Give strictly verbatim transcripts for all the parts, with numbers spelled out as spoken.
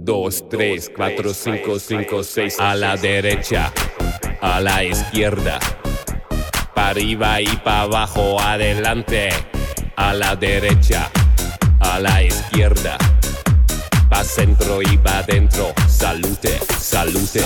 dos, tres, cuatro, cinco, cinco, seis. A la derecha, a la izquierda, para arriba y para abajo, adelante. A la derecha, a la izquierda, pa' centro y pa' dentro. Salute, salute.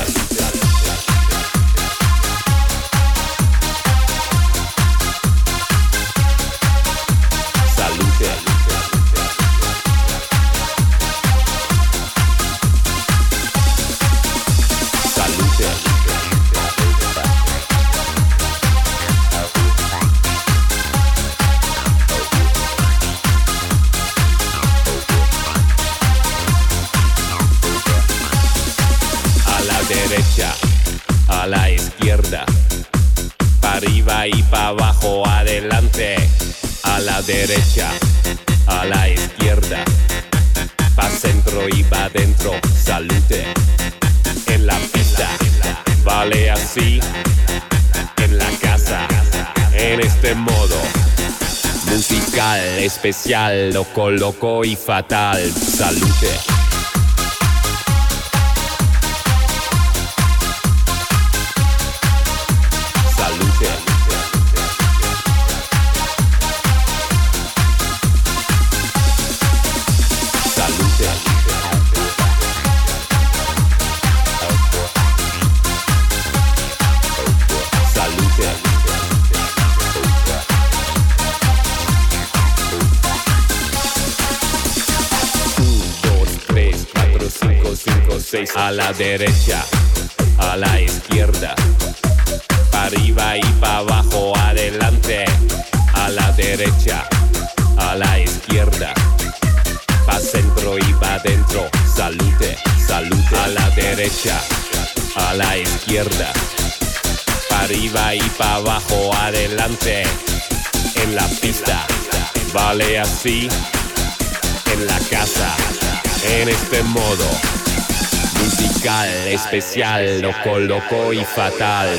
A la izquierda, para arriba y para abajo, adelante. A la derecha, a la izquierda, pa' centro y pa' dentro. Salute. En la pista, vale así. En la casa, en este modo musical, especial, loco, loco y fatal. Salute. A la derecha, a la izquierda, para arriba y para abajo, adelante. A la derecha, a la izquierda, pa' centro y pa' dentro. Salute, salute. A la derecha, a la izquierda, para arriba y para abajo, adelante. En la pista, vale así. En la casa, en este modo musical, especial, loco, loco y fatal.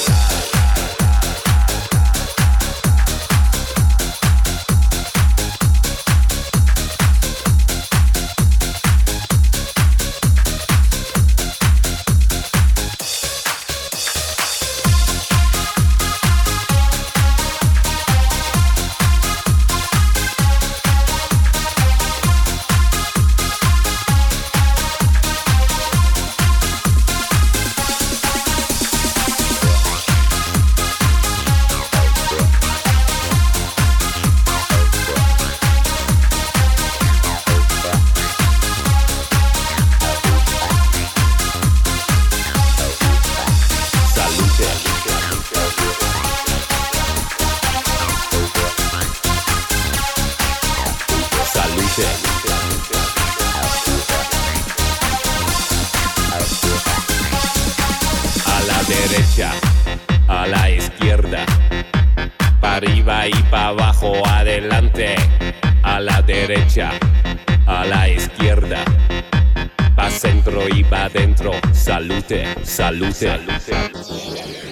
A la derecha, a la izquierda, para arriba y para abajo, adelante. A la derecha, a la izquierda, pa' centro y pa' dentro. Salute, salute, salute.